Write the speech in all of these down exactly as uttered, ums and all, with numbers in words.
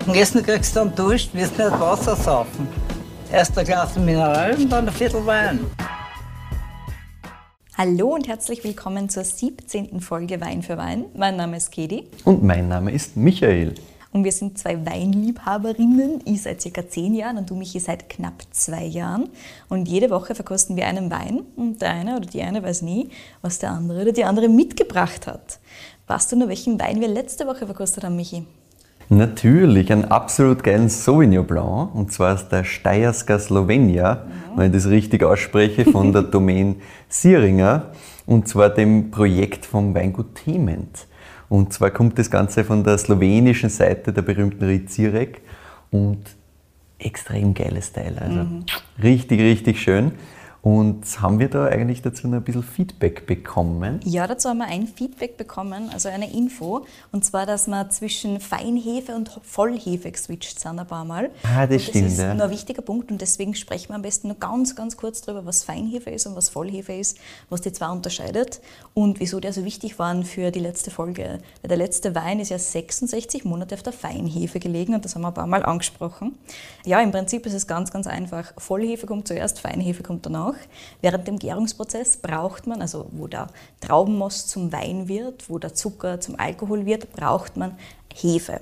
dem Essen kriegst du dann Durst, wirst nicht Wasser saufen. Erst ein Glas Mineral und dann ein Viertel Wein. Hallo und herzlich willkommen zur siebzehnten Folge Wein für Wein. Mein Name ist Kedi. Und mein Name ist Michael. Und wir sind zwei Weinliebhaberinnen. Ich seit circa zehn Jahren und du, Michi, seit knapp zwei Jahren. Und jede Woche verkosten wir einen Wein. Und der eine oder die eine weiß nie, was der andere oder die andere mitgebracht hat. Weißt du noch, welchen Wein wir letzte Woche verkostet haben, Michi? Natürlich, einen absolut geilen Sauvignon Blanc. Und zwar aus der Steierska Slowenia, ja. Wenn ich das richtig ausspreche, von der Domain Sieringer. Und zwar dem Projekt vom Weingut Thement. Und zwar kommt das Ganze von der slowenischen Seite der berühmten Ried Sirek und extrem geiles Teil, also mhm. richtig, richtig schön. Und haben wir da eigentlich dazu noch ein bisschen Feedback bekommen? Ja, dazu haben wir ein Feedback bekommen, also eine Info. Und zwar, dass wir zwischen Feinhefe und Vollhefe geswitcht sind ein paar Mal. Ah, das und stimmt. Das ist ja. noch ein wichtiger Punkt und deswegen sprechen wir am besten noch ganz, ganz kurz darüber, was Feinhefe ist und was Vollhefe ist, was die zwei unterscheidet und wieso der so wichtig waren für die letzte Folge. Weil der letzte Wein ist ja sechsundsechzig Monate auf der Feinhefe gelegen und das haben wir ein paar Mal angesprochen. Ja, im Prinzip ist es ganz, ganz einfach. Vollhefe kommt zuerst, Feinhefe kommt danach. Während dem Gärungsprozess braucht man, also wo der Traubenmost zum Wein wird, wo der Zucker zum Alkohol wird, braucht man Hefe.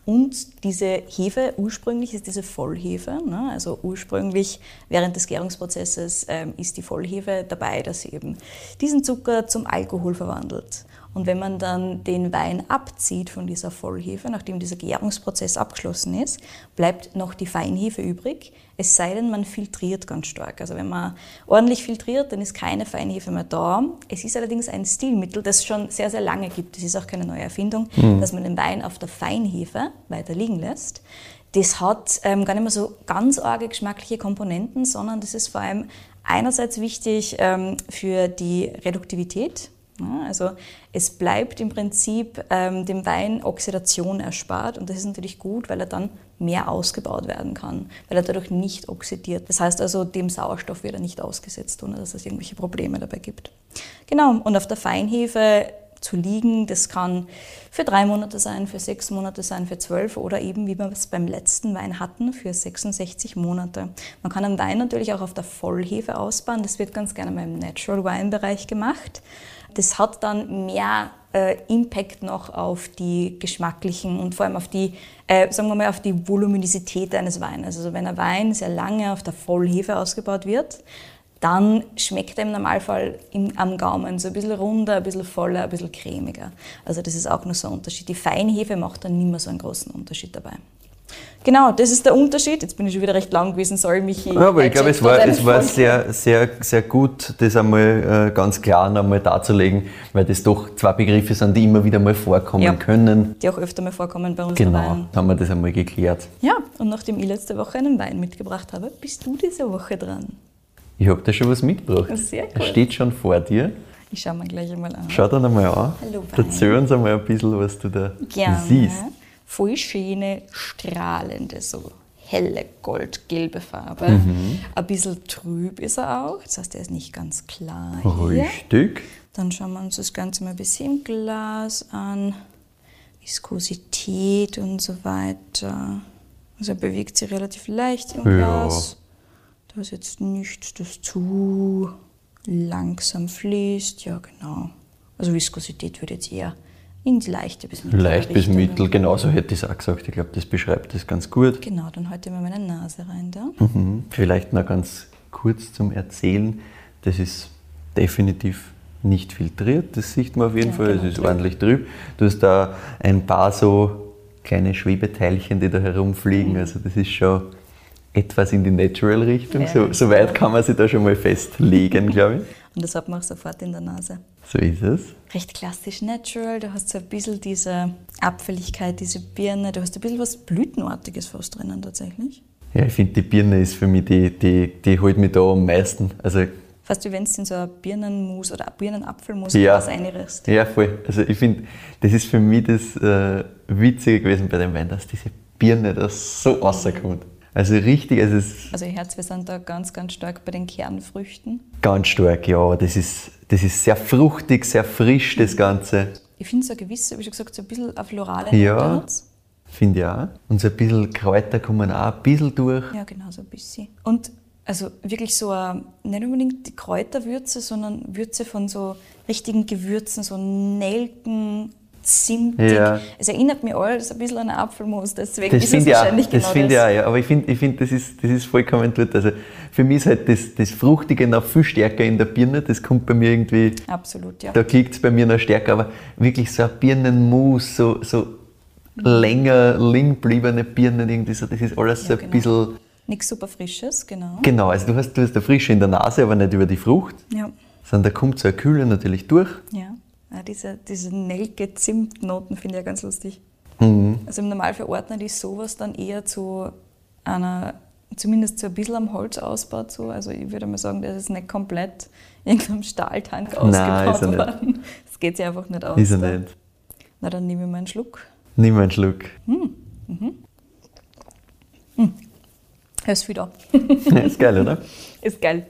Und diese Hefe, ursprünglich ist diese Vollhefe, ne? Also ursprünglich während des Gärungsprozesses ähm, ist die Vollhefe dabei, dass sie eben diesen Zucker zum Alkohol verwandelt. Und wenn man dann den Wein abzieht von dieser Vollhefe, nachdem dieser Gärungsprozess abgeschlossen ist, bleibt noch die Feinhefe übrig, es sei denn, man filtriert ganz stark. Also wenn man ordentlich filtriert, dann ist keine Feinhefe mehr da. Es ist allerdings ein Stilmittel, das es schon sehr, sehr lange gibt. Das ist auch keine neue Erfindung, mhm. dass man den Wein auf der Feinhefe weiter liegen lässt. Das hat ähm, gar nicht mehr so ganz arge geschmackliche Komponenten, sondern das ist vor allem einerseits wichtig ähm, für die Reduktivität. Ja, also es bleibt im Prinzip ähm, dem Wein Oxidation erspart und das ist natürlich gut, weil er dann mehr ausgebaut werden kann, weil er dadurch nicht oxidiert. Das heißt also, dem Sauerstoff wird er nicht ausgesetzt, ohne dass es irgendwelche Probleme dabei gibt. Genau, und auf der Feinhefe zu liegen, das kann für drei Monate sein, für sechs Monate sein, für zwölf oder eben, wie wir es beim letzten Wein hatten, für sechsundsechzig Monate. Man kann einen Wein natürlich auch auf der Vollhefe ausbauen, das wird ganz gerne mal im Natural Wine Bereich gemacht. Das hat dann mehr äh, Impact noch auf die geschmacklichen und vor allem auf die, äh, sagen wir mal, auf die Voluminosität eines Weines. Also wenn ein Wein sehr lange auf der Vollhefe ausgebaut wird, dann schmeckt er im Normalfall im, am Gaumen so ein bisschen runder, ein bisschen voller, ein bisschen cremiger. Also das ist auch noch so ein Unterschied. Die Feinhefe macht dann nicht mehr so einen großen Unterschied dabei. Genau, das ist der Unterschied. Jetzt bin ich schon wieder recht lang gewesen, sorry Michi. Ja, aber ich glaube, es war, es war sehr, sehr, sehr gut, das einmal äh, ganz klar einmal darzulegen, weil das doch zwei Begriffe sind, die immer wieder mal vorkommen ja, können. Die auch öfter mal vorkommen bei uns. Genau, Wein. Haben wir das einmal geklärt. Ja, und nachdem ich letzte Woche einen Wein mitgebracht habe, bist du diese Woche dran. Ich habe da schon was mitgebracht. Sehr cool. Er steht schon vor dir. Ich schaue mir gleich einmal an. Schau dann einmal an. Hallo Wein. Erzähl uns einmal ein bisschen, was du da Gerne. siehst. Voll schöne, strahlende, so helle, goldgelbe Farbe. Mhm. Ein bisschen trüb ist er auch, das heißt, er ist nicht ganz klar Richtig. Hier. Dann schauen wir uns das Ganze mal ein bisschen im Glas an. Viskosität und so weiter. Also er bewegt sich relativ leicht im Glas. Ja. Da ist jetzt nichts, das zu langsam fließt. Ja, genau. Also Viskosität würde jetzt eher in die leichte bis mittel. Leicht bis mittel, genau so hätte ich es auch gesagt. Ich glaube, das beschreibt das ganz gut. Genau, dann halte ich mal meine Nase rein da. Mhm. Vielleicht noch ganz kurz zum Erzählen. Das ist definitiv nicht filtriert, das sieht man auf jeden ja, Fall. Genau, es ist trüb. Ordentlich trüb. Du hast da ein paar so kleine Schwebeteilchen, die da herumfliegen. Mhm. Also das ist schon etwas in die Natural-Richtung. Ja, so, so weit kann man sich da schon mal festlegen, glaube ich. Und das hat man auch sofort in der Nase. So ist es. Recht klassisch natural, du hast so ein bisschen diese Abfälligkeit, diese Birne, du hast ein bisschen was Blütenartiges fast drinnen tatsächlich. Ja, ich finde, die Birne ist für mich, die, die, die holt mich da am meisten. Also, fast wie wenn du in so eine Birnenmus oder Birnenapfelmus ja, was reinriechst. Ja, voll. Also ich finde, das ist für mich das äh, Witzige gewesen bei dem Wein, dass diese Birne da so rauskommt. Also richtig, also es Also ihr Herz, wir sind da ganz, ganz stark bei den Kernfrüchten. Ganz stark, ja. Das ist, das ist sehr fruchtig, sehr frisch, das Ganze. Ich finde so eine gewisse, wie schon gesagt, so ein bisschen eine florale Ja, Finde ich auch. Und so ein bisschen Kräuter kommen auch ein bisschen durch. Ja, genau, so ein bisschen. Und also wirklich so eine, nicht unbedingt die Kräuterwürze, sondern Würze von so richtigen Gewürzen, so Nelken, Zimtig. Ja. Es erinnert mich alles ein bisschen an Apfelmus, deswegen Das ist es finde ich auch, wahrscheinlich das genau finde ich das. auch, ja. Aber ich finde, ich find, das, ist, das ist vollkommen dort. Also für mich ist halt das, das Fruchtige noch viel stärker in der Birne. Das kommt bei mir irgendwie, Absolut, ja. da klickt es bei mir noch stärker. Aber wirklich so ein Birnenmus, so, so länger liegen gebliebene Birnen, irgendwie so, das ist alles Ja, so ein genau. bisschen. Nichts super Frisches, genau. Genau, also du hast, du hast eine Frische in der Nase, aber nicht über die Frucht, Ja, sondern da kommt so eine Kühle natürlich durch. ja. ja diese, diese Nelke-Zimtnoten finde ich ja ganz lustig. Mhm. Also im Normalfall ordnet ich sowas dann eher zu einer, zumindest so ein bisschen am Holz ausbaut. So. Also ich würde mal sagen, das ist nicht komplett in irgendeinem Stahltank Nein, ausgebaut ist er nicht. worden. Das geht sich einfach nicht aus. Ist er da. nicht. Na, dann nehme ich mal einen Schluck. Nimm einen Schluck. Er ist viel da. Ist geil, oder? Ist geil.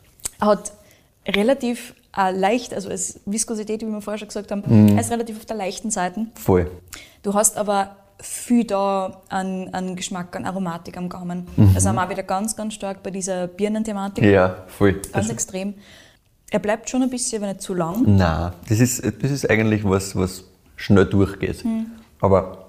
Hat relativ äh, leicht, also als Viskosität, wie wir vorher schon gesagt haben, Mhm. er ist relativ auf der leichten Seite. Voll. Du hast aber viel da an, an Geschmack, an Aromatik am Gaumen. Mhm. Da sind wir auch wieder ganz, ganz stark bei dieser Birnenthematik. Ja, voll. Ganz Also, extrem. Er bleibt schon ein bisschen, aber nicht zu lang. nein, das ist, das ist eigentlich was, was schnell durchgeht. Hm. Aber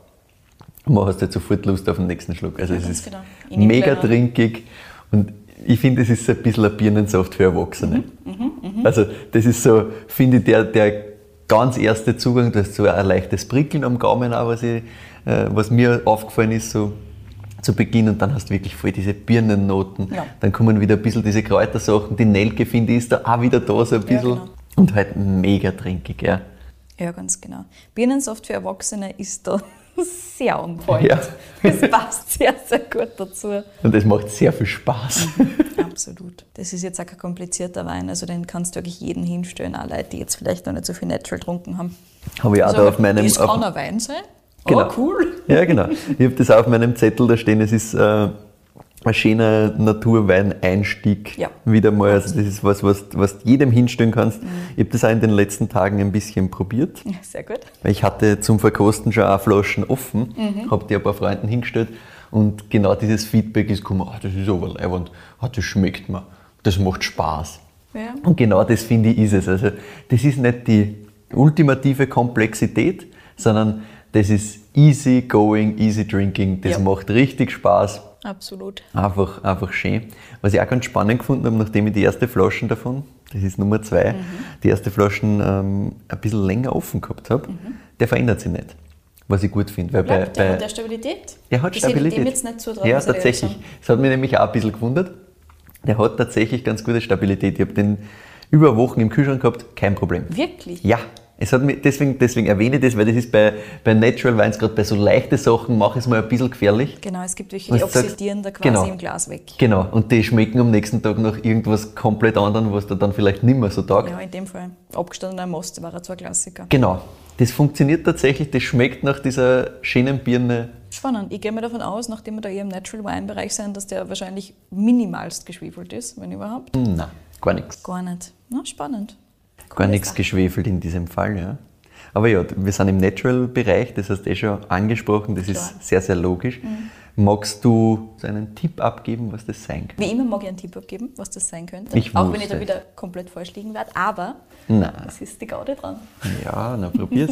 man hast halt sofort Lust auf den nächsten Schluck. Also Ja, es ganz ist genau. Ich nehm mega gleich noch. trinkig und ich finde, es ist ein bisschen ein Birnensaft für Erwachsene. Mhm, Also das ist so, finde ich, der, der ganz erste Zugang, du hast so ein leichtes Prickeln am Gaumen auch, was, ich, äh, was mir aufgefallen ist, so zu Beginn, und dann hast du wirklich voll diese Birnennoten. Ja. Dann kommen wieder ein bisschen diese Kräutersachen. Die Nelke, finde ich, ist da auch wieder da so ein bisschen. genau. Und halt mega trinkig, ja. Ja, ganz genau. Birnensaft für Erwachsene ist da sehr on point. Ja. Das passt sehr, sehr gut dazu. Und das macht sehr viel Spaß. Absolut. Das ist jetzt auch kein komplizierter Wein, also den kannst du wirklich jeden hinstellen, auch Leute, die jetzt vielleicht noch nicht so viel Natural getrunken haben. Habe ich auch Also, da auf meinem. das auf, kann ein Wein sein. Genau. Oh, cool. Ja, genau. Ich habe das auch auf meinem Zettel da stehen. Es ist äh, ein schöner Naturweineinstieg. Ja. Wieder mal. Also das ist was, was, was du jedem hinstellen kannst. Mhm. Ich habe das auch in den letzten Tagen ein bisschen probiert. Ja, sehr gut. Weil ich hatte zum Verkosten schon auch Flaschen offen, Mhm. habe die ein paar Freunden hingestellt und genau dieses Feedback ist gekommen, ah, das ist aber leibend, ah, das schmeckt mir, das macht Spaß. Ja. Und genau das, finde ich, ist es. Also das ist nicht die ultimative Komplexität, sondern das ist easy going, easy drinking, das Ja. macht richtig Spaß. Absolut. Einfach, einfach schön. Was ich auch ganz spannend gefunden habe, nachdem ich die erste Flaschen davon, das ist Nummer zwei, die erste Flaschen ähm, ein bisschen länger offen gehabt habe, der verändert sich nicht. Was ich gut finde. Weil bei, Bleibt der, bei, hat der Stabilität? der hat Das hätte ich Stabilität. dem jetzt nicht zutrauen, ja, muss ich ehrlich tatsächlich. sagen. Das hat mich nämlich auch ein bisschen gewundert. Der hat tatsächlich ganz gute Stabilität. Ich habe den über Wochen im Kühlschrank gehabt, kein Problem. Wirklich? Ja, es hat mich, deswegen, deswegen erwähne ich das, weil das ist bei, bei Natural Wines, gerade bei so leichten Sachen, mache ich es mal ein bisschen gefährlich. Genau, es gibt welche, Was die du sagst, oxidieren da quasi genau. im Glas weg. Genau, und die schmecken am nächsten Tag nach irgendwas komplett anderem, was dir dann vielleicht nicht mehr so taugt. Ja, in dem Fall. Abgestandener Most war er zwar Klassiker. Genau, das funktioniert tatsächlich, das schmeckt nach dieser schönen Birne. Spannend. Ich gehe mir davon aus, nachdem wir da eher im Natural Wine-Bereich sind, dass der wahrscheinlich minimalst geschwefelt ist, wenn überhaupt. Nein, gar nichts. Gar nicht. Na, spannend. Gar Coole nichts Sache. geschwefelt in diesem Fall, ja. Aber ja, wir sind im Natural-Bereich, das hast du eh schon angesprochen, das Klar. ist sehr, sehr logisch. Magst du so einen Tipp abgeben, was das sein könnte? Wie immer mag ich einen Tipp abgeben, was das sein könnte. Ich Auch wenn ich da wusste wieder komplett falsch liegen werde. Aber Nein. es ist die Gaude dran. Ja, na probier's.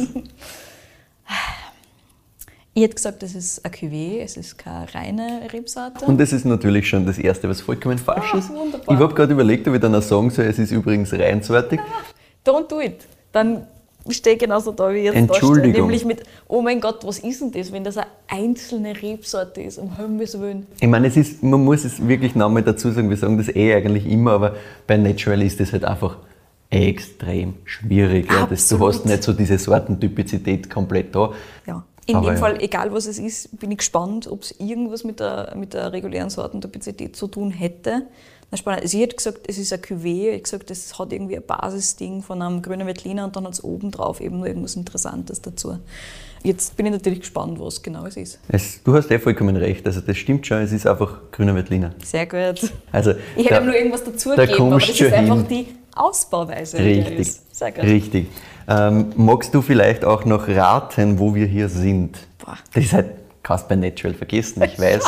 Ich hätte gesagt, das ist ein Cuvée, es ist keine reine Rebsorte. Und das ist natürlich schon das Erste, was vollkommen falsch Ah, ist. wunderbar. Ich habe gerade überlegt, ob ich dann auch sagen soll, es ist übrigens reinsortig. Don't do it. Dann stehe ich genauso da, wie ich jetzt da stehe. Entschuldigung. Nämlich mit, oh mein Gott, was ist denn das, wenn das eine einzelne Rebsorte ist, um Himmels Willen. Ich meine, es ist, man muss es wirklich nochmal dazu sagen, wir sagen das eh eigentlich immer, aber bei Natural ist das halt einfach extrem schwierig. Ja. Das, du Absolut. hast nicht so diese Sortentypizität komplett da. Ja. In Aber dem ja. Fall, egal was es ist, bin ich gespannt, ob es irgendwas mit der, mit der regulären Sortentypizität zu tun hätte. Na, spannend. Also ich hätte gesagt, es ist ein Cuvée, ich hätte gesagt, es hat irgendwie ein Basisding von einem grünen Veltliner und dann hat es oben drauf eben nur irgendwas Interessantes dazu. Jetzt bin ich natürlich gespannt, was genau es ist. Es, du hast eh vollkommen recht, also das stimmt schon, es ist einfach grüner Veltliner. Sehr gut. Also, Ich da- hätte ihm nur irgendwas dazu da gegeben, aber das kommst ist du einfach hin. die Ausbauweise, die da Richtig, ist. Sehr gut. richtig. Ähm, magst du vielleicht auch noch raten, wo wir hier sind? Boah. Das ist halt kannst bei Natural vergessen, ich weiß.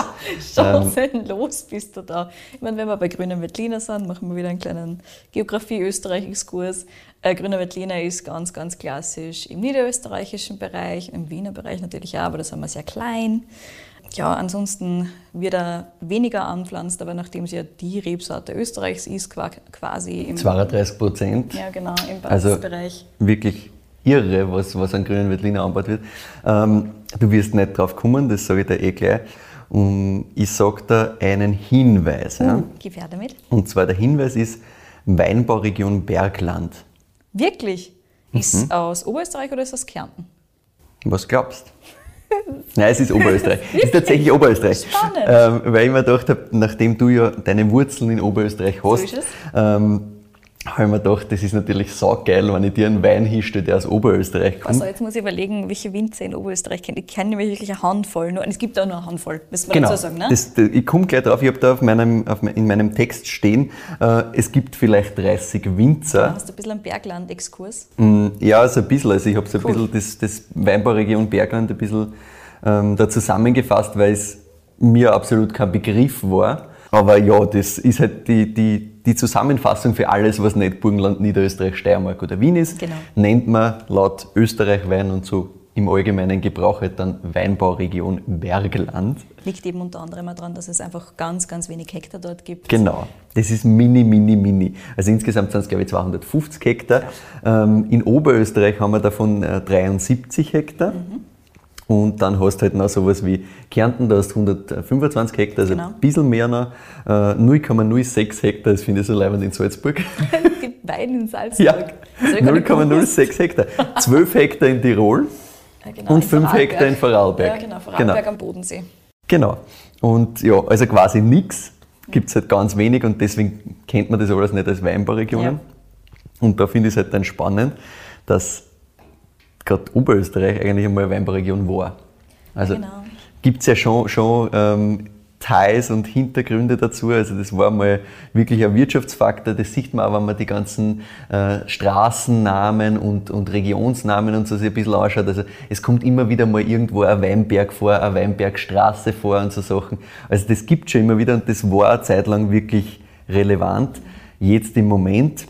Chancenlos bist du da. Ich meine, wenn wir bei Grüner Veltliner sind, machen wir wieder einen kleinen Geografie-Österreich-Exkurs. Äh, Grüner Veltliner ist ganz, ganz klassisch im niederösterreichischen Bereich, im Wiener Bereich natürlich auch, aber da sind wir sehr klein. Ja, ansonsten wird er weniger anpflanzt, aber nachdem es ja die Rebsorte Österreichs ist, quasi im zweiunddreißig Prozent. Ja, genau, im Also Basisbereich. wirklich irre, was, was an grünen Veltliner angebaut wird. Ähm, du wirst nicht drauf kommen, das sage ich dir eh gleich. Und ich sage da einen Hinweis. Uh, ja. Gib her damit. Und zwar der Hinweis ist Weinbauregion Bergland. Wirklich? Ist Mhm. es aus Oberösterreich oder ist es aus Kärnten? Was glaubst du? Nein, es ist Oberösterreich. Es ist tatsächlich Oberösterreich. Spannend. Ähm, weil ich mir gedacht habe, nachdem du ja deine Wurzeln in Oberösterreich hast, So ist es. ähm, habe ich mir gedacht, das ist natürlich saugeil, wenn ich dir einen Wein hinstelle, der aus Oberösterreich kommt. Also jetzt muss ich überlegen, welche Winzer in Oberösterreich kenne. Ich kenne nämlich wirklich eine Handvoll. Nur, und es gibt auch nur eine Handvoll, müssen wir Genau, dazu sagen. Ne? das, das, ich komme gleich drauf, ich habe da auf meinem, auf, in meinem Text stehen, äh, es gibt vielleicht dreißig Winzer. Hast du ein bisschen einen Bergland-Exkurs? Mm, Ja, so ein bisschen. Also ich habe so ein Cool. bisschen das, das Weinbauregion Bergland ein bisschen ähm, da zusammengefasst, weil es mir absolut kein Begriff war. Aber ja, das ist halt die, die, die Zusammenfassung für alles, was nicht Burgenland, Niederösterreich, Steiermark oder Wien ist. Genau. Nennt man laut Österreich-Wein und so im allgemeinen Gebrauch halt dann Weinbauregion Bergland. Liegt eben unter anderem daran, dass es einfach ganz, ganz wenig Hektar dort gibt. Genau, das ist mini, mini, mini. Also insgesamt sind es, glaube ich, zweihundertfünfzig Hektar. Ähm, in Oberösterreich haben wir davon äh, dreiundsiebzig Hektar. Mhm. Und dann hast du halt noch sowas wie Kärnten, da hast du hundertfünfundzwanzig Hektar, also Genau. ein bisschen mehr noch. Äh, null Komma null sechs Hektar, das finde ich so leibend in Salzburg. Es gibt Wein in Salzburg. Ja, Das hab ich gar null nicht Komma null gewusst. sechs Hektar. zwölf Hektar in Tirol Ja, genau, und in fünf Vorarlberg. Hektar in Vorarlberg. Ja, genau, Vorarlberg am Bodensee. Genau. Und ja, also quasi nichts, gibt es halt ganz wenig und deswegen kennt man das alles nicht als Weinbauregionen. Ja. Und da finde ich es halt dann spannend, dass gerade Oberösterreich eigentlich einmal eine Weinbauregion war. Also genau. gibt es ja schon, schon ähm, Details und Hintergründe dazu. Also das war mal wirklich ein Wirtschaftsfaktor. Das sieht man auch, wenn man die ganzen äh, Straßennamen und, und Regionsnamen und so sich ein bisschen anschaut. Also es kommt immer wieder mal irgendwo ein Weinberg vor, eine Weinbergstraße vor und so Sachen. Also das gibt es schon immer wieder und das war eine Zeit lang wirklich relevant. Jetzt im Moment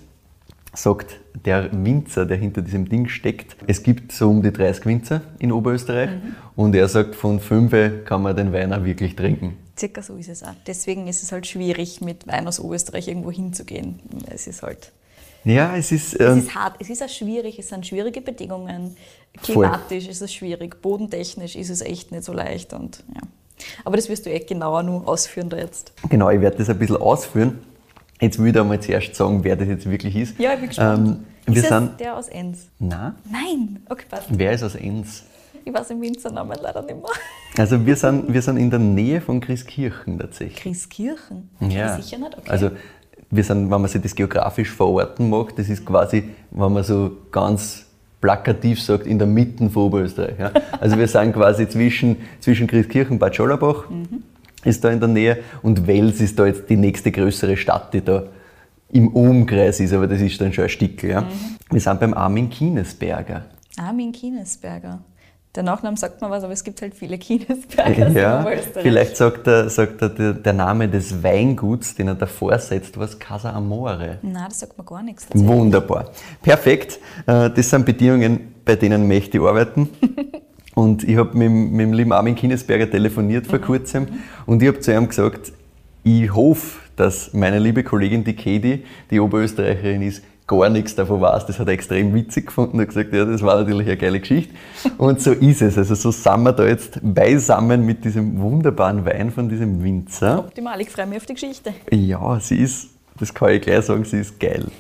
sagt der Winzer, der hinter diesem Ding steckt, es gibt so um die dreißig Winzer in Oberösterreich Mhm. und er sagt, von fünf kann man den Wein auch wirklich trinken. Circa so ist es auch. Deswegen ist es halt schwierig, mit Wein aus Oberösterreich irgendwo hinzugehen. Es ist halt, Ja, es ist... es Ähm, ist hart, es ist auch schwierig, es sind schwierige Bedingungen. Voll. Klimatisch ist es schwierig, bodentechnisch ist es echt nicht so leicht. Und, ja. Aber das wirst du echt genauer nur ausführen da jetzt. genau, ich werde das ein bisschen ausführen. Jetzt will ich einmal zuerst sagen, wer das jetzt wirklich ist. Ja, ich bin gespannt. Ähm, wir ist sind... es der aus Enns? Nein, Nein! Okay, passt. wer ist aus Enns? Ich weiß den Winzernamen leider nicht mehr. Also wir sind, wir sind in der Nähe von Christkirchen tatsächlich. Christkirchen? Ja. Sicher nicht? Okay. Also wir sind, wenn man sich das geografisch verorten mag, das ist quasi, wenn man so ganz plakativ sagt, in der Mitte von Oberösterreich. Ja. Also wir sind quasi zwischen, zwischen Christkirchen und Bad Schollerbach, ist da in der Nähe, und Wels ist da jetzt die nächste größere Stadt, die da im Umkreis ist, aber das ist dann schon ein Stückchen. Ja. Wir sind beim Armin Kinesberger. Armin Kinesberger. Der Nachname sagt mir was, aber es gibt halt viele Kinesberger Ja, in Oberösterreich. vielleicht sagt er, sagt er der, der Name des Weinguts, den er davor setzt, was Casa Amore. Nein, das sagt mir gar nichts. tatsächlich. Wunderbar. Perfekt. Äh, Das sind Bedingungen, bei denen möchte ich arbeiten. Und ich habe mit, mit dem lieben Armin Kinesberger telefoniert vor kurzem und ich habe zu ihm gesagt, ich hoffe, dass meine liebe Kollegin, die Katie, die Oberösterreicherin ist, gar nichts davon weiß. Das hat er extrem witzig gefunden und gesagt, ja, das war natürlich eine geile Geschichte. Und so ist es. Also so sind wir da jetzt beisammen mit diesem wunderbaren Wein von diesem Winzer. Optimal, ich freue mich auf die Geschichte. Ja, sie ist, das kann ich gleich sagen, sie ist geil.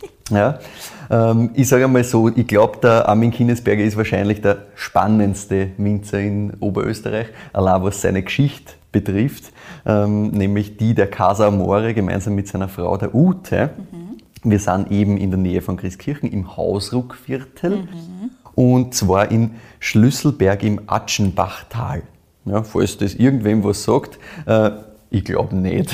Ja, ähm, ich sage einmal so, ich glaube, der Armin Kinesberger ist wahrscheinlich der spannendste Winzer in Oberösterreich, allein was seine Geschichte betrifft, ähm, nämlich die der Casa Amore gemeinsam mit seiner Frau, der Ute. Mhm. Wir sind eben in der Nähe von Christkirchen im Hausruckviertel mhm. und zwar in Schlüsselberg im Atschenbachtal. Ja, falls das irgendwem was sagt, äh, ich glaube nicht.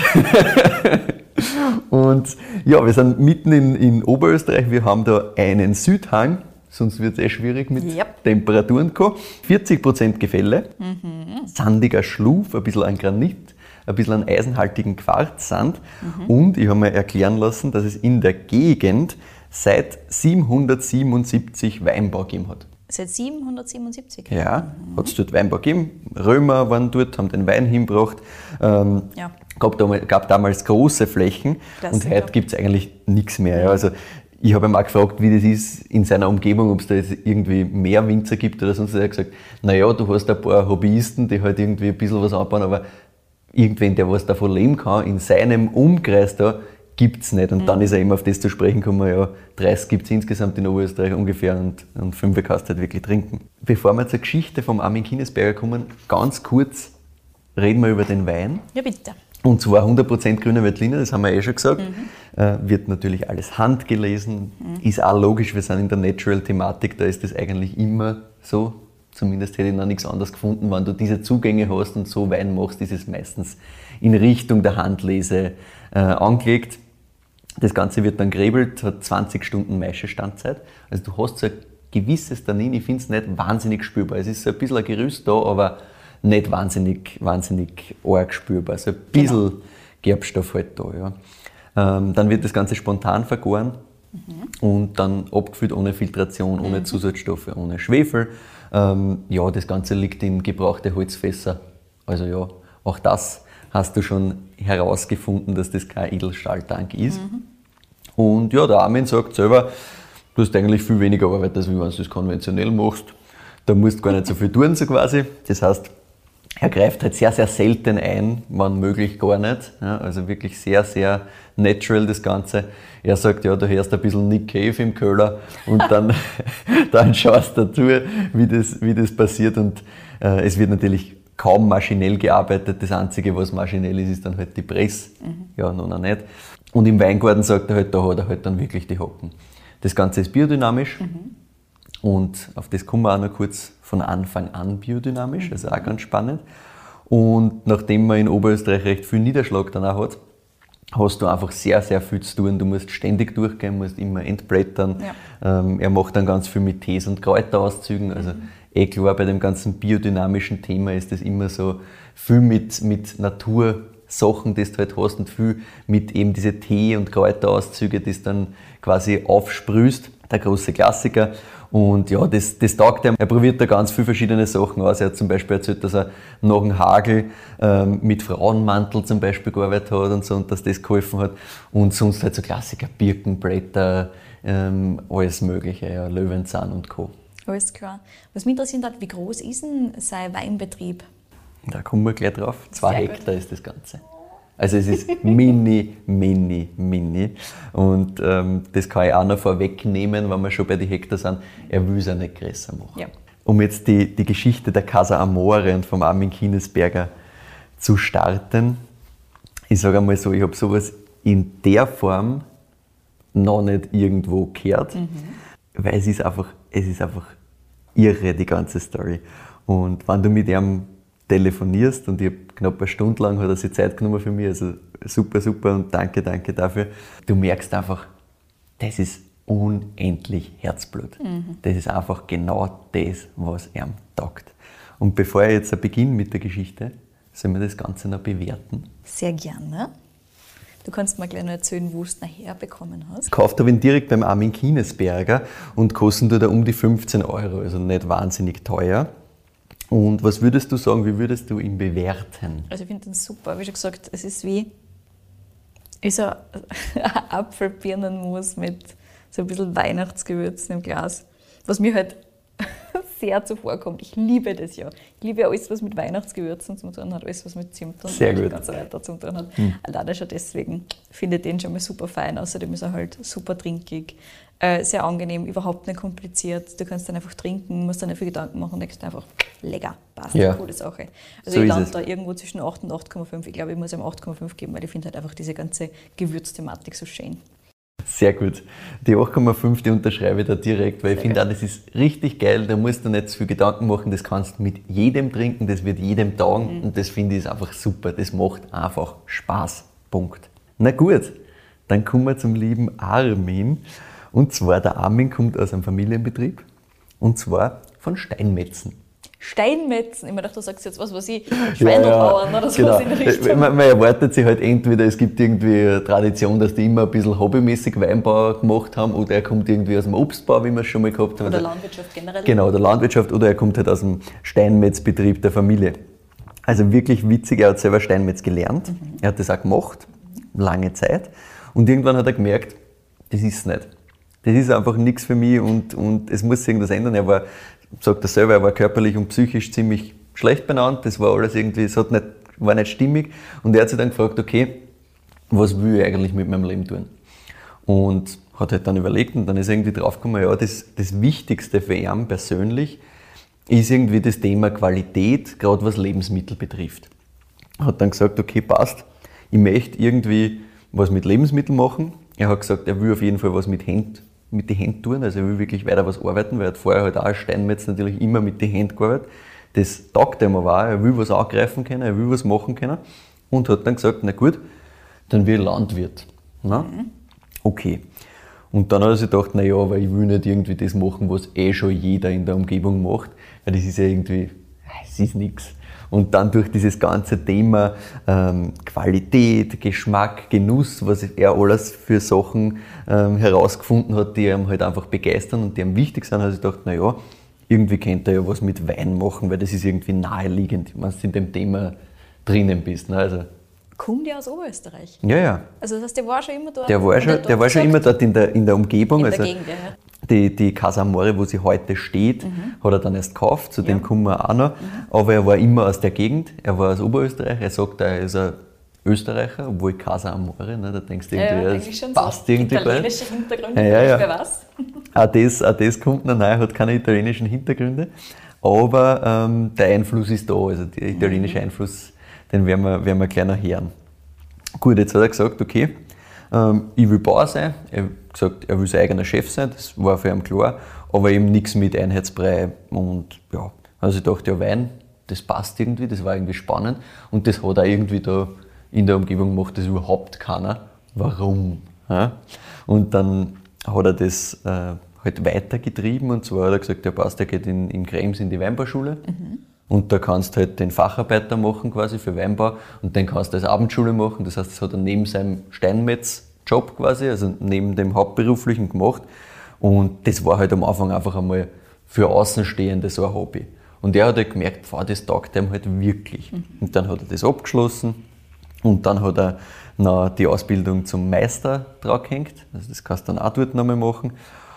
Und ja, wir sind mitten in, in Oberösterreich, wir haben da einen Südhang, sonst wird es eh schwierig mit Yep. Temperaturen. vierzig Prozent Gefälle, mhm. sandiger Schluf, ein bisschen an Granit, ein bisschen an eisenhaltigen Quarzsand mhm. und ich habe mir erklären lassen, dass es in der Gegend seit siebenhundertsiebenundsiebzig Weinbau gegeben hat. Seit siebenhundertsiebenundsiebzig? Ja, mhm. hat es dort Weinbau gegeben. Römer waren dort, haben den Wein hingebracht. Ähm, ja. gab, damals, gab damals große Flächen Klassiker. Und heute gibt es eigentlich nichts mehr. Ja. Also, ich habe ihn auch gefragt, wie das ist in seiner Umgebung, ob es da jetzt irgendwie mehr Winzer gibt oder sonst. Er hat gesagt, naja, du hast ein paar Hobbyisten, die halt irgendwie ein bisschen was anbauen, aber irgendwen, der was davon leben kann, in seinem Umkreis da, gibt es nicht. Und mhm. dann ist er immer auf das zu sprechen gekommen, ja, dreißig gibt es insgesamt in Oberösterreich ungefähr und, und fünf kannst du halt wirklich trinken. Bevor wir zur Geschichte vom Armin Kinesberger kommen, ganz kurz reden wir über den Wein. Ja, bitte. Und zwar hundert Prozent grüner Veltliner, das haben wir eh schon gesagt. Mhm. Äh, wird natürlich alles handgelesen, mhm. ist auch logisch, wir sind in der Natural-Thematik, da ist das eigentlich immer so. Zumindest hätte ich noch nichts anderes gefunden. Wenn du diese Zugänge hast und so Wein machst, ist es meistens in Richtung der Handlese äh, angelegt. Das Ganze wird dann gerebelt, hat zwanzig Stunden Maischestandzeit. Also du hast so ein gewisses Tannin, ich finde es nicht wahnsinnig spürbar. Es ist so ein bisschen ein Gerüst da, aber nicht wahnsinnig, wahnsinnig arg spürbar. Also ein bisschen genau. Gerbstoff halt da. Ja. Ähm, dann wird das Ganze spontan vergoren mhm. und dann abgefüllt ohne Filtration, ohne mhm. Zusatzstoffe, ohne Schwefel. Ähm, ja, das Ganze liegt in gebrauchte Holzfässer. Also ja, auch das hast du schon herausgefunden, dass das kein Edelstahltank ist. Mhm. Und ja, der Armin sagt selber, du hast eigentlich viel weniger Arbeit, als wenn du das konventionell machst. Da musst du gar nicht so viel tun, so quasi. Das heißt, er greift halt sehr, sehr selten ein, wenn möglich gar nicht. Ja, also wirklich sehr, sehr natural das Ganze. Er sagt, ja, du hörst ein bisschen Nick Cave im Köhler und dann, dann schaust du dazu, wie das, wie das passiert. Und äh, es wird natürlich kaum maschinell gearbeitet. Das Einzige, was maschinell ist, ist dann halt die Presse. Mhm. Ja, noch, noch nicht. Und im Weingarten sagt er halt, da hat er halt dann wirklich die Hocken. Das Ganze ist biodynamisch. Mhm. Und auf das kommen wir auch noch kurz von Anfang an biodynamisch, also auch ganz spannend. Und nachdem man in Oberösterreich recht viel Niederschlag dann auch hat, hast du einfach sehr, sehr viel zu tun. Du musst ständig durchgehen, musst immer entblättern. Ja. Ähm, er macht dann ganz viel mit Tees und Kräuterauszügen. Also mhm. eh klar, bei dem ganzen biodynamischen Thema ist das immer so viel mit, mit Natursachen, die du halt hast und viel mit eben diese Tee- und Kräuterauszüge, die du dann quasi aufsprühst. Der große Klassiker. Und ja, das, das taugt ihm. Er probiert da ganz viele verschiedene Sachen aus. Er hat zum Beispiel erzählt, dass er nach dem Hagel ähm, mit Frauenmantel zum Beispiel gearbeitet hat und so und dass das geholfen hat. Und sonst halt so Klassiker, Birkenblätter, ähm, alles Mögliche, ja, Löwenzahn und Co. Alles klar. Was mich interessiert hat, wie groß ist denn sein Weinbetrieb? Da kommen wir gleich drauf. Zwei Sehr Hektar gut. Ist das Ganze. Also es ist mini, mini, mini. Und ähm, das kann ich auch noch vorwegnehmen, wenn wir schon bei den Hektar sind. Er will es ja nicht größer machen. Ja. Um jetzt die, die Geschichte der Casa Amore und vom Armin Kinesberger zu starten. Ich sage einmal so, ich habe sowas in der Form noch nicht irgendwo gehört. Mhm. Weil es ist einfach, es ist einfach irre, die ganze Story. Und wenn du mit ihm telefonierst und ich habe knapp eine Stunde lang hat er sich Zeit genommen für mich, also super, super und danke, danke dafür. Du merkst einfach, das ist unendlich Herzblut. Mhm. Das ist einfach genau das, was ihm taugt. Und bevor ich jetzt beginne mit der Geschichte, sollen wir das Ganze noch bewerten? Sehr gerne. Du kannst mir gleich noch erzählen, wo du es nachher bekommen hast. Kauft habe ich ihn direkt beim Armin Kinesberger und kosten da um die fünfzehn Euro, also nicht wahnsinnig teuer. Und was würdest du sagen, wie würdest du ihn bewerten? Also ich finde ihn super, wie schon gesagt, es ist wie ist ein Apfelbirnenmus mit so ein bisschen Weihnachtsgewürzen im Glas, was mir halt sehr zuvorkommt. Ich liebe das ja. Ich liebe alles, was mit Weihnachtsgewürzen zu tun hat, alles, was mit Zimt und so weiter zu tun hat. Hm. Alleine schon deswegen finde ich den schon mal super fein. Außerdem ist er halt super trinkig, äh, sehr angenehm, überhaupt nicht kompliziert. Du kannst dann einfach trinken, musst dann nicht viel Gedanken machen und denkst einfach, lecker, passt, ja. Coole Sache. Also so ich lande da irgendwo zwischen acht und acht Komma fünf. Ich glaube, ich muss ihm acht Komma fünf geben, weil ich finde halt einfach diese ganze Gewürzthematik so schön. Sehr gut. Die acht Komma fünf, die unterschreibe ich da direkt, weil Sehr ich finde auch, das ist richtig geil, da musst du nicht zu viel Gedanken machen, das kannst du mit jedem trinken, das wird jedem taugen mhm. und das finde ich ist einfach super, das macht einfach Spaß. Punkt. Na gut, dann kommen wir zum lieben Armin. Und zwar, der Armin kommt aus einem Familienbetrieb Und zwar von Steinmetzen. Steinmetzen. Ich mir dachte, du sagst jetzt was, was ich Schweinerbauern ja, ja, oder so genau. in der Richtung. Man, man erwartet sich halt entweder, es gibt irgendwie eine Tradition, dass die immer ein bisschen hobbymäßig Weinbau gemacht haben, oder er kommt irgendwie aus dem Obstbau, wie wir es schon mal gehabt haben. Oder Landwirtschaft generell. Genau, der Landwirtschaft, oder er kommt halt aus dem Steinmetzbetrieb der Familie. Also wirklich witzig, er hat selber Steinmetz gelernt, mhm. er hat das auch gemacht, lange Zeit, und irgendwann hat er gemerkt, das ist es nicht. Das ist einfach nichts für mich und, und es muss sich irgendwas ändern. Er war, sagt er selber, er war körperlich und psychisch ziemlich schlecht benannt, das war alles irgendwie, es hat nicht, war nicht stimmig, und er hat sich dann gefragt, okay, was will ich eigentlich mit meinem Leben tun? Und hat halt dann überlegt, und dann ist er irgendwie draufgekommen, ja, das, das Wichtigste für ihn persönlich ist irgendwie das Thema Qualität, gerade was Lebensmittel betrifft. Hat dann gesagt, okay, passt, ich möchte irgendwie was mit Lebensmitteln machen. Er hat gesagt, er will auf jeden Fall was mit Händen, mit den Händen tun, also er will wirklich weiter was arbeiten, weil er hat vorher halt auch als Steinmetz natürlich immer mit den Händen gearbeitet. Das taugt ihm aber auch, er will was angreifen können, er will was machen können, und hat dann gesagt, na gut, dann will ich Landwirt. Na? Mhm. Okay. Und dann hat er sich gedacht, na ja, aber ich will nicht irgendwie das machen, was eh schon jeder in der Umgebung macht, weil das ist ja irgendwie, es ist nichts. Und dann durch dieses ganze Thema ähm, Qualität, Geschmack, Genuss, was er alles für Sachen ähm, herausgefunden hat, die ihm halt einfach begeistern und die ihm wichtig sind, hat er sich gedacht, na ja, irgendwie könnte er ja was mit Wein machen, weil das ist irgendwie naheliegend, wenn du in dem Thema drinnen bist. Ne? Also, kommt ja aus Oberösterreich. Ja, ja. Also das heißt, der war schon immer dort? Der war schon, der war schon immer dort in der, in der Umgebung. In also der Gegend, ja. Die, die Casa Amore, wo sie heute steht, mhm. hat er dann erst gekauft, zu dem ja. kommen wir auch noch. Mhm. Aber er war immer aus der Gegend, er war aus Oberösterreich, er sagt, er ist ein Österreicher, obwohl Casa Amore, ne, da denkst du irgendwie, ja, das passt so. irgendwie italienische Hintergründe, ja, ja. wer weiß. Auch das, auch das kommt noch rein, hat keine italienischen Hintergründe, aber ähm, der Einfluss ist da, also der italienische mhm. Einfluss, den werden wir, werden wir gleich noch hören. Gut, jetzt hat er gesagt, okay, ähm, ich will Bauer sein, er hat gesagt, er will sein eigener Chef sein, das war für ihn klar, aber eben nichts mit Einheitsbrei, und ja, also ich dachte, ja, Wein, das passt irgendwie, das war irgendwie spannend, und das hat auch irgendwie da in der Umgebung gemacht, das überhaupt keiner. Warum? Ja? Und dann hat er das äh, halt weitergetrieben, und zwar hat er gesagt, ja passt, er geht in, in Krems in die Weinbauschule. Mhm. Und da kannst du halt den Facharbeiter machen quasi für Weinbau, und den kannst du als Abendschule machen. Das heißt, das hat er neben seinem Steinmetz-Job quasi, also neben dem Hauptberuflichen gemacht. Und das war halt am Anfang einfach einmal für Außenstehende so ein Hobby. Und er hat halt gemerkt, wow, das taugt ihm halt wirklich. Mhm. Und dann hat er das abgeschlossen, und dann hat er noch die Ausbildung zum Meister draufgehängt. Also das kannst du dann auch dort nochmal machen.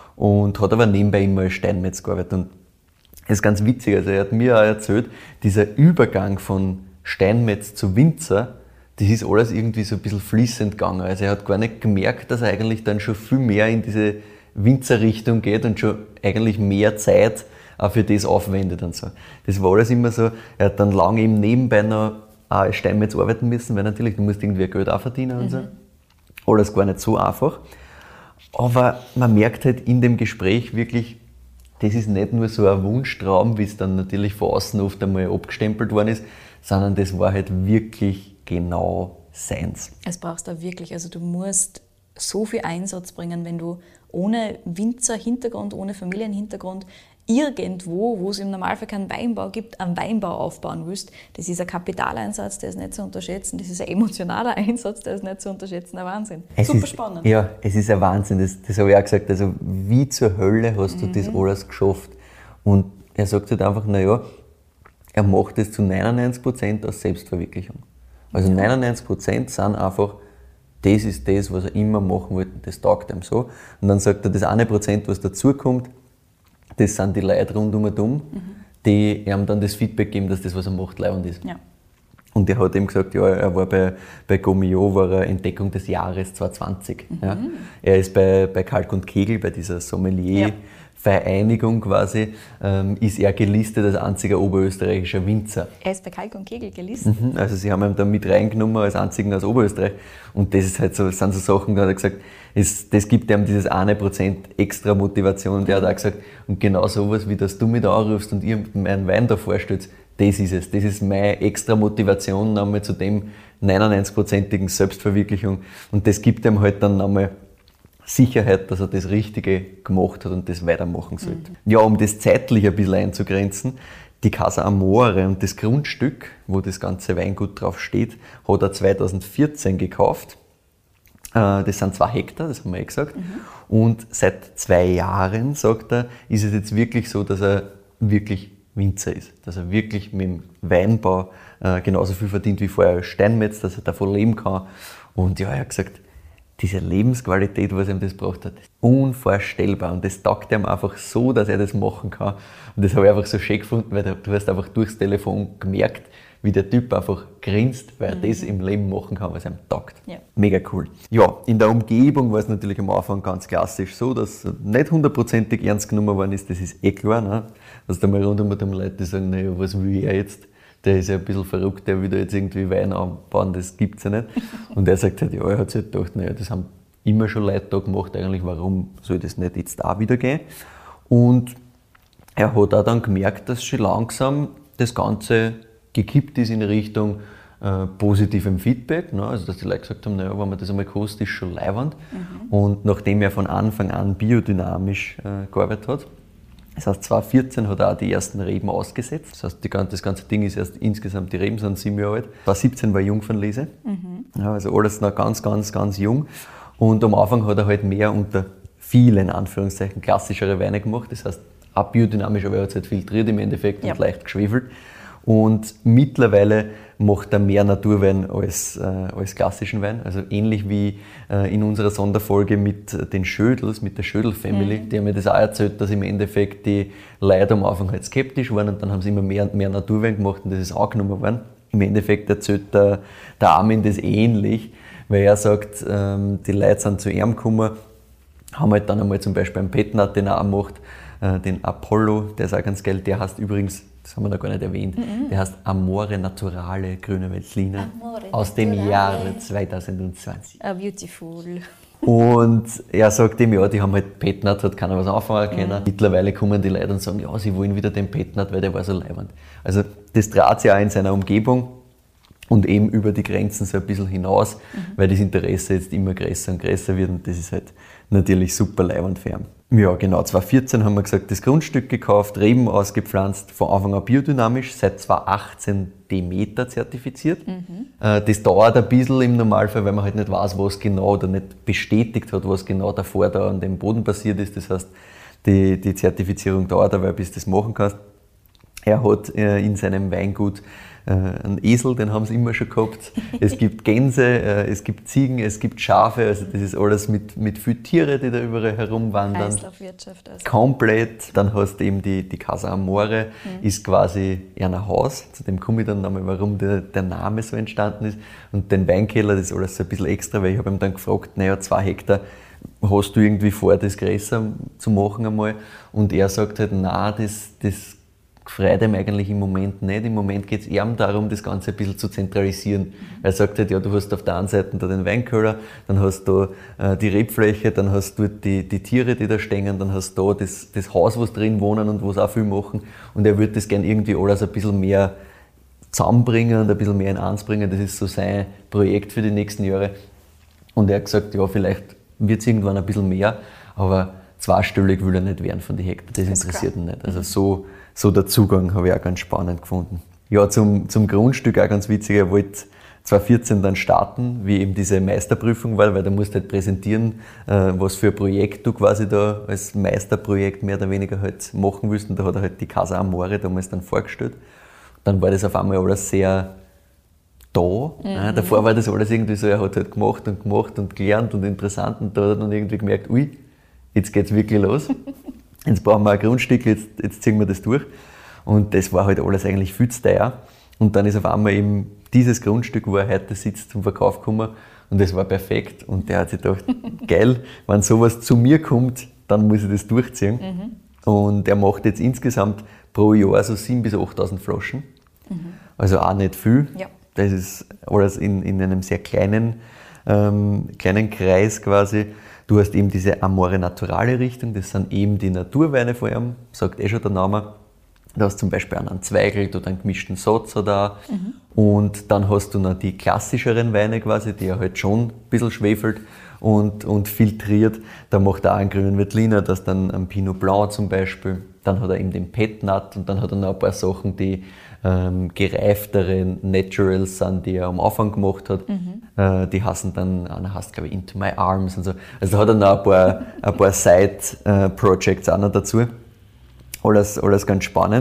Und hat aber nebenbei immer als Steinmetz gearbeitet. Und das ist ganz witzig, also er hat mir auch erzählt, dieser Übergang von Steinmetz zu Winzer, das ist alles irgendwie so ein bisschen fließend gegangen. Also er hat gar nicht gemerkt, dass er eigentlich dann schon viel mehr in diese Winzerrichtung geht und schon eigentlich mehr Zeit auch für das aufwendet und so. Das war alles immer so, er hat dann lange eben nebenbei noch auch als Steinmetz arbeiten müssen, weil natürlich, du musst irgendwie Geld auch verdienen und mhm. so. Alles gar nicht so einfach. Aber man merkt halt in dem Gespräch wirklich, das ist nicht nur so ein Wunschtraum, wie es dann natürlich von außen oft einmal abgestempelt worden ist, sondern das war halt wirklich genau seins. Es brauchst du wirklich, also du musst so viel Einsatz bringen, wenn du ohne Winzer-Hintergrund, ohne Familienhintergrund irgendwo, wo es im Normalfall keinen Weinbau gibt, einen Weinbau aufbauen willst. Das ist ein Kapitaleinsatz, der ist nicht zu unterschätzen. Das ist ein emotionaler Einsatz, der ist nicht zu unterschätzen. Ein Wahnsinn. Es Super ist, spannend. Ja, es ist ein Wahnsinn. Das, das habe ich auch gesagt. Also wie zur Hölle hast du mhm. das alles geschafft? Und er sagt halt einfach, naja, er macht das zu neunundneunzig Prozent aus Selbstverwirklichung. Also neunundneunzig Prozent sind einfach, das ist das, was er immer machen wollte, das taugt ihm so. Und dann sagt er, das eine Prozent, was dazukommt, das sind die Leute rundum und um, mhm. die ihm dann das Feedback geben, dass das, was er macht, leibend ist. Ja. Und er hat ihm gesagt, ja, er war bei, bei Gomio, war er Entdeckung des Jahres zwanzig zwanzig. Mhm. Ja. Er ist bei, bei Kalk und Kegel, bei dieser Sommelier-Vereinigung quasi, ähm, ist er gelistet als einziger oberösterreichischer Winzer. Er ist bei Kalk und Kegel gelistet? Mhm. Also sie haben ihn da mit reingenommen als einzigen aus Oberösterreich. Und das ist halt so, sind so Sachen, da hat er gesagt, es, das gibt ihm dieses eine Prozent extra Motivation. Und er hat auch gesagt, und genau sowas, wie dass du mich da anrufst und ihr meinen Wein da vorstellt, das ist es. Das ist meine extra Motivation nochmal zu dem neunundneunzig-prozentigen Selbstverwirklichung. Und das gibt ihm halt dann nochmal Sicherheit, dass er das Richtige gemacht hat und das weitermachen sollte. Mhm. Ja, um das zeitlich ein bisschen einzugrenzen, die Casa Amore und das Grundstück, wo das ganze Weingut drauf steht, hat er zweitausendvierzehn gekauft. Das sind zwei Hektar, das haben wir eh gesagt. Mhm. Und seit zwei Jahren, sagt er, ist es jetzt wirklich so, dass er wirklich Winzer ist. Dass er wirklich mit dem Weinbau äh, genauso viel verdient wie vorher als Steinmetz, dass er davon leben kann. Und ja, er hat gesagt, diese Lebensqualität, was ihm das gebracht hat, ist unvorstellbar. Und das taugt ihm einfach so, dass er das machen kann. Und das habe ich einfach so schön gefunden, weil du hast einfach durchs Telefon gemerkt, wie der Typ einfach grinst, weil er mhm. das im Leben machen kann, was ihm taugt. Ja. Mega cool. Ja, in der Umgebung war es natürlich am Anfang ganz klassisch so, dass nicht hundertprozentig ernst genommen worden ist, das ist eh klar. Ne? Dass da mal rundum mit dem Leute, die sagen, naja, was will er jetzt? Der ist ja ein bisschen verrückt, der will da jetzt irgendwie Wein anbauen, das gibt's ja nicht. Und er sagt halt, ja, er hat sich halt gedacht, naja, das haben immer schon Leute da gemacht, eigentlich, warum soll das nicht jetzt auch wieder gehen? Und er hat auch dann gemerkt, dass schon langsam das Ganze gekippt ist in Richtung äh, positivem Feedback. Ne? Also dass die Leute gesagt haben, naja, wenn man das einmal kostet, ist schon leiwand. Mhm. Und nachdem er von Anfang an biodynamisch äh, gearbeitet hat, das heißt zweitausendvierzehn hat er auch die ersten Reben ausgesetzt. Das heißt, die, das ganze Ding ist erst insgesamt, die Reben sind sieben Jahre alt. zweitausendsiebzehn war Jungfernlese. Mhm. Ja, also alles noch ganz, ganz, ganz jung. Und am Anfang hat er halt mehr unter vielen Anführungszeichen klassischere Weine gemacht. Das heißt, auch biodynamisch, aber er hat es halt filtriert im Endeffekt ja. und leicht geschwefelt. Und mittlerweile macht er mehr Naturwein als, äh, als klassischen Wein. Also ähnlich wie äh, in unserer Sonderfolge mit den Schödels, mit der Schödel-Family. Mhm. Die haben mir das auch erzählt, dass im Endeffekt die Leute am Anfang halt skeptisch waren und dann haben sie immer mehr und mehr Naturwein gemacht und das ist angenommen worden. Im Endeffekt erzählt der, der Armin das ähnlich, weil er sagt, ähm, die Leute sind zu ihm gekommen, haben halt dann einmal zum Beispiel einen Petnat, den er auch macht, äh, den Apollo, der ist auch ganz geil, der heißt übrigens, das haben wir noch gar nicht erwähnt, mhm. der heißt Amore Naturale Grüne Veltliner aus dem Jahre zweitausendzwanzig. Ah, beautiful. Und er sagt ihm, ja, die haben halt Petnat, hat keiner was anfangen können. Mhm. Mittlerweile kommen die Leute und sagen, ja, sie wollen wieder den Petnat, weil der war so leibend. Also das dreht sich auch in seiner Umgebung und eben über die Grenzen so ein bisschen hinaus, mhm. weil das Interesse jetzt immer größer und größer wird und das ist halt natürlich super leibend für ihn. Ja, genau, zweitausendvierzehn haben wir gesagt, das Grundstück gekauft, Reben ausgepflanzt, von Anfang an biodynamisch, seit zweitausendachtzehn Demeter zertifiziert. Mhm. Das dauert ein bisschen im Normalfall, weil man halt nicht weiß, was genau oder nicht bestätigt hat, was genau davor da an dem Boden passiert ist. Das heißt, die, die Zertifizierung dauert aber, bis du das machen kannst. Er hat in seinem Weingut einen Esel, den haben sie immer schon gehabt. Es gibt Gänse, es gibt Ziegen, es gibt Schafe, also das ist alles mit, mit vielen Tieren, die da überall herumwandern. Kreislaufwirtschaft also. Komplett. Dann hast du eben die, die Casa Amore, mhm. ist quasi ein Haus, zu dem komme ich dann nochmal, warum der, der Name so entstanden ist. Und den Weinkeller, das ist alles so ein bisschen extra, weil ich habe ihm dann gefragt, naja, zwei Hektar, hast du irgendwie vor, das größer zu machen einmal? Und er sagt halt, nein, das, das freut ihm eigentlich im Moment nicht. Im Moment geht es eher darum, das Ganze ein bisschen zu zentralisieren. Mhm. Er sagt halt, ja, du hast auf der einen Seite da den Weinkeller, dann hast du äh, die Rebfläche, dann hast du die, die Tiere, die da stehen, dann hast du da das, das Haus, wo sie drin wohnen und wo sie auch viel machen. Und er würde das gerne irgendwie alles ein bisschen mehr zusammenbringen und ein bisschen mehr in eins bringen. Das ist so sein Projekt für die nächsten Jahre. Und er hat gesagt, ja, vielleicht wird es irgendwann ein bisschen mehr, aber zweistellig will er nicht werden von den Hektar. Das, das interessiert ihn nicht. Also so So der Zugang habe ich auch ganz spannend gefunden. Ja, zum, zum Grundstück auch ganz witzig, er wollte zweitausendvierzehn dann starten, wie eben diese Meisterprüfung war, weil da musst du halt präsentieren, äh, was für ein Projekt du quasi da als Meisterprojekt mehr oder weniger halt machen willst. Und da hat er halt die Casa Amore damals dann vorgestellt. Dann war das auf einmal alles sehr da. Mhm. Ja, davor war das alles irgendwie so, er hat halt gemacht und gemacht und gelernt und interessant und da hat er dann irgendwie gemerkt, ui, jetzt geht's wirklich los. Jetzt brauchen wir ein Grundstück, jetzt, jetzt ziehen wir das durch. Und das war halt alles eigentlich viel zu teuer. Und dann ist auf einmal eben dieses Grundstück, wo er heute sitzt, zum Verkauf gekommen. Und das war perfekt. Und der hat sich gedacht, geil, wenn sowas zu mir kommt, dann muss ich das durchziehen. Mhm. Und er macht jetzt insgesamt pro Jahr so siebentausend bis achttausend Flaschen. Mhm. Also auch nicht viel. Ja. Das ist alles in, in einem sehr kleinen, ähm, kleinen Kreis quasi. Du hast eben diese Amore Naturale Richtung, das sind eben die Naturweine von ihm, sagt eh schon der Name. Du hast zum Beispiel einen Zweigelt oder einen gemischten Satz oder mhm. Und dann hast du noch die klassischeren Weine quasi, die er halt schon ein bisschen schwefelt. und, und filtriert. Da macht er auch einen grünen Veltliner, das dann ein Pinot Blanc zum Beispiel. Dann hat er eben den Petnat und dann hat er noch ein paar Sachen, die ähm, gereiftere Naturals sind, die er am Anfang gemacht hat. Mhm. Äh, die heißen dann, einer heißt glaube ich Into My Arms und so. Also da hat er noch ein paar, ein paar Side-Projects auch noch dazu. Alles, alles ganz spannend.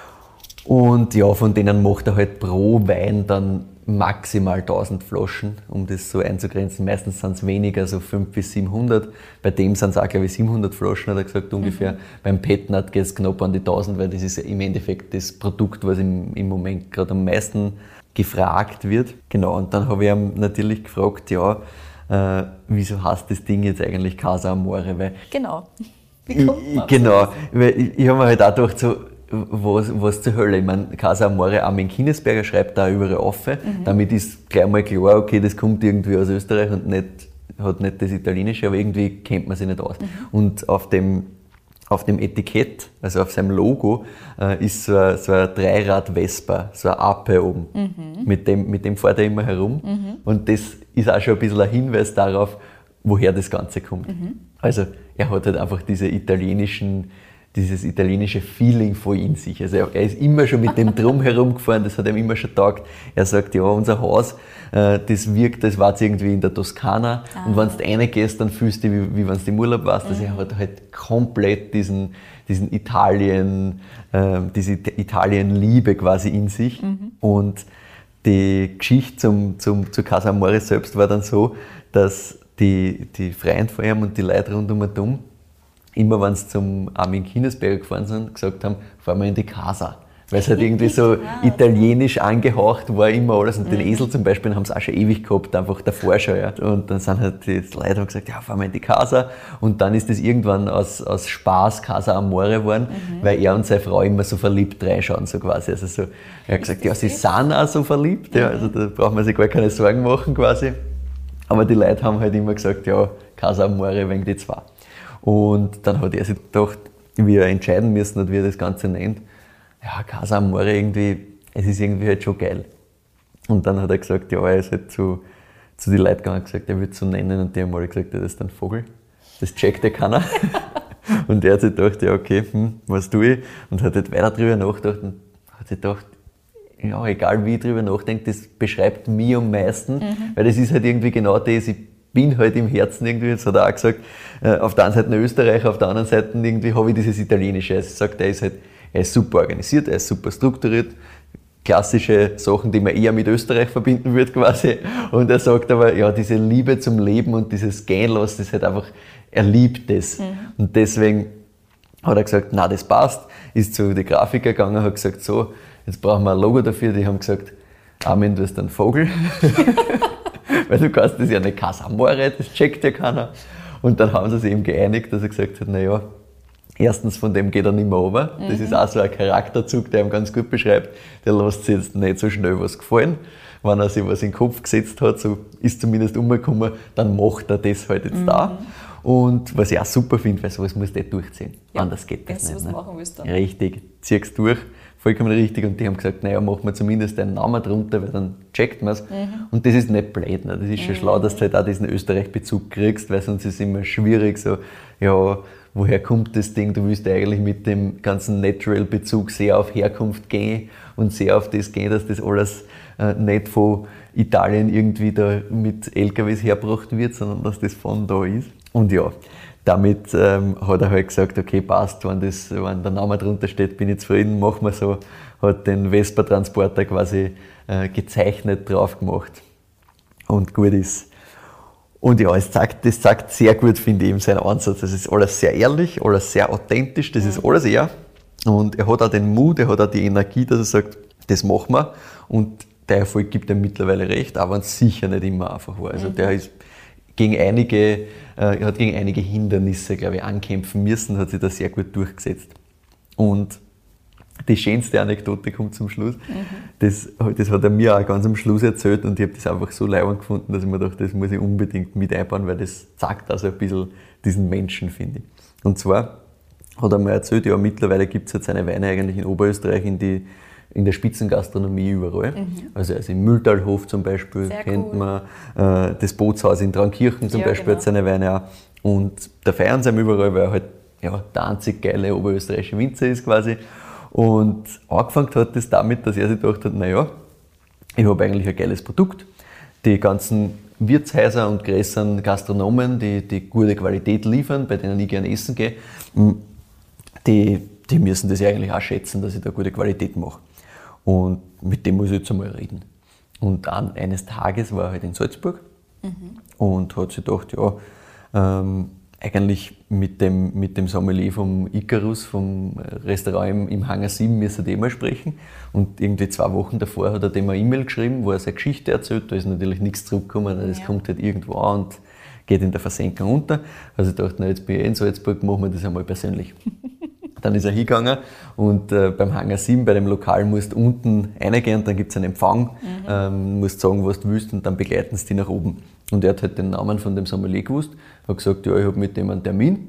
Und ja, von denen macht er halt pro Wein dann maximal tausend Flaschen, um das so einzugrenzen. Meistens sind es weniger, so fünfhundert bis siebenhundert. Bei dem sind es auch, glaube ich, siebenhundert Flaschen, hat er gesagt, ungefähr. Mhm. Beim Petnat geht es knapp an die tausend, weil das ist im Endeffekt das Produkt, was im, im Moment gerade am meisten gefragt wird. Genau, und dann habe ich ihn natürlich gefragt, ja, äh, wieso heißt das Ding jetzt eigentlich Casa Amore? Weil genau. Wie kommt man? Genau, weil ich, ich habe mir halt auch gedacht, so, Was, was zur Hölle. Ich meine, Casa Amore, Armin Kinesberger schreibt da überall auf. Mhm. Damit ist gleich mal klar, okay, das kommt irgendwie aus Österreich und nicht, hat nicht das Italienische, aber irgendwie kennt man sich nicht aus. Mhm. Und auf dem, auf dem Etikett, also auf seinem Logo, äh, ist so ein, so ein Dreirad-Vespa, so eine Ape oben. Mhm. Mit dem, mit dem fährt er immer herum. Mhm. Und das ist auch schon ein bisschen ein Hinweis darauf, woher das Ganze kommt. Mhm. Also er hat halt einfach diese italienischen dieses italienische Feeling voll in sich. Also er ist immer schon mit dem Drum herumgefahren, das hat ihm immer schon taugt. Er sagt, ja, unser Haus, äh, das wirkt, das war irgendwie in der Toskana. Ah. Und wenn du reingehst, dann fühlst du dich, wie, wie wenn du im Urlaub warst. Mhm. Also er hat halt komplett diesen, diesen Italien, äh, diese Italien-Liebe quasi in sich. Mhm. Und die Geschichte zum, zum, zu Casa Amore selbst war dann so, dass die, die Freunde von ihm und die Leute rund um und um immer wenn sie zum Armin Kinesberger gefahren sind, gesagt haben, fahren wir in die Casa. Weil es halt irgendwie so italienisch angehaucht war immer alles. Und mhm. den Esel zum Beispiel haben sie auch schon ewig gehabt, einfach davor schon. Ja. Und dann sind halt die Leute haben gesagt, ja, fahren wir in die Casa. Und dann ist das irgendwann aus, aus Spaß Casa Amore geworden, mhm. weil er und seine Frau immer so verliebt reinschauen, so quasi. Also so, er hat gesagt, ja, sie sind auch so verliebt. Mhm. Ja, also da braucht man sich gar keine Sorgen machen quasi. Aber die Leute haben halt immer gesagt, ja, Casa Amore wegen die zwei. Und dann hat er sich gedacht, wie er entscheiden müssen hat, wie er das Ganze nennt. Ja, Casa Amore irgendwie, es ist irgendwie halt schon geil. Und dann hat er gesagt, ja, er ist halt zu, zu den Leuten gegangen und gesagt, er würde es so nennen. Und die haben alle gesagt, ja, das ist ein Vogel. Das checkt ja keiner. Und er hat sich gedacht, ja, okay, hm, was tue ich? Und hat halt weiter drüber nachgedacht und hat sich gedacht, ja, egal wie ich drüber nachdenke, das beschreibt mich am meisten. Mhm. Weil das ist halt irgendwie genau das, ich bin halt im Herzen irgendwie, das hat er auch gesagt, äh, auf der einen Seite ein Österreicher, auf der anderen Seite irgendwie habe ich dieses Italienische. Also er sagt, er ist halt, er ist super organisiert, er ist super strukturiert, klassische Sachen, die man eher mit Österreich verbinden würde quasi. Und er sagt aber, ja, diese Liebe zum Leben und dieses Gähnlassen, das ist halt einfach, er liebt das. Mhm. Und deswegen hat er gesagt, na, das passt, ist zu den Grafiker gegangen, hat gesagt, so, jetzt brauchen wir ein Logo dafür. Die haben gesagt, Armin, du bist ein Vogel. Weil du kannst das ja nicht Casa Amore, das checkt ja keiner. Und dann haben sie sich eben geeinigt, dass er gesagt hat, naja, erstens von dem geht er nicht mehr runter. Das mhm. ist auch so ein Charakterzug, der ihn ganz gut beschreibt. Der lässt sich jetzt nicht so schnell was gefallen. Wenn er sich was in den Kopf gesetzt hat, so ist zumindest umgekommen, dann macht er das halt jetzt mhm. da. Und was ich auch super finde, weil sowas musst du nicht durchziehen. Ja, anders geht das nicht. Wenn du was machen willst dann. Richtig, ziehst es durch. Vollkommen richtig. Und die haben gesagt, naja, machen wir zumindest einen Namen drunter, weil dann checkt man es. Mhm. Und das ist nicht blöd. Ne? Das ist schon mhm. schlau, dass du halt auch diesen Österreich-Bezug kriegst, weil sonst ist es immer schwierig, so, ja, woher kommt das Ding? Du willst eigentlich mit dem ganzen Natural-Bezug sehr auf Herkunft gehen und sehr auf das gehen, dass das alles äh, nicht von Italien irgendwie da mit L K Ws hergebracht wird, sondern dass das von da ist. Und ja, damit ähm, hat er halt gesagt, okay, passt, wenn, das, wenn der Name drunter steht, bin ich zufrieden, machen wir so. Hat den Vespa-Transporter quasi äh, gezeichnet drauf gemacht. Und gut ist. Und ja, es zeigt, das zeigt sehr gut, finde ich, eben seinen Ansatz. Das ist alles sehr ehrlich, alles sehr authentisch, das ist alles er. Und er hat auch den Mut, er hat auch die Energie, dass er sagt, das machen wir. Und der Erfolg gibt ihm mittlerweile recht, aber es sicher nicht immer einfach war. Also der ist gegen einige, äh, hat gegen einige Hindernisse, glaube ich, ankämpfen müssen, hat sich da sehr gut durchgesetzt. Und die schönste Anekdote kommt zum Schluss. Mhm. Das, das hat er mir auch ganz am Schluss erzählt und ich habe das einfach so leibend gefunden, dass ich mir dachte, das muss ich unbedingt mit einbauen, weil das zeigt also ein bisschen diesen Menschen, finde ich. Und zwar hat er mir erzählt, ja, mittlerweile gibt es jetzt seine Weine eigentlich in Oberösterreich in die in der Spitzengastronomie überall. Mhm. Also, also im Mühltalhof zum Beispiel Sehr kennt cool. man, äh, das Bootshaus in Traunkirchen zum Ja, Beispiel genau. hat seine Weine auch. Und da feiern sie ihn überall, weil er halt ja, der einzig geile oberösterreichische Winzer ist quasi. Und angefangen hat das damit, dass er sich gedacht hat, naja, ich habe eigentlich ein geiles Produkt. Die ganzen Wirtshäuser und größeren Gastronomen, die, die gute Qualität liefern, bei denen ich gerne essen gehe, die, die müssen das ja eigentlich auch schätzen, dass ich da gute Qualität mache. Und mit dem muss ich jetzt einmal reden. Und dann eines Tages war er halt in Salzburg mhm. und hat sich gedacht, ja, ähm, eigentlich mit dem, mit dem Sommelier vom Icarus, vom Restaurant im, im Hangar sieben, müssen wir mal sprechen. Und irgendwie zwei Wochen davor hat er dem eine E-Mail geschrieben, wo er seine Geschichte erzählt. Da ist natürlich nichts zurückgekommen, das Ja. kommt halt irgendwo an und geht in der Versenkung unter. Also ich dachte, na, jetzt bin ich in Salzburg, machen wir das einmal persönlich. Dann ist er hingegangen und äh, beim Hangar sieben, bei dem Lokal, musst du unten reingehen, dann gibt es einen Empfang, mhm. ähm, musst sagen, was du willst und dann begleiten sie dich nach oben. Und er hat halt den Namen von dem Sommelier gewusst, hat gesagt, ja, ich habe mit dem einen Termin.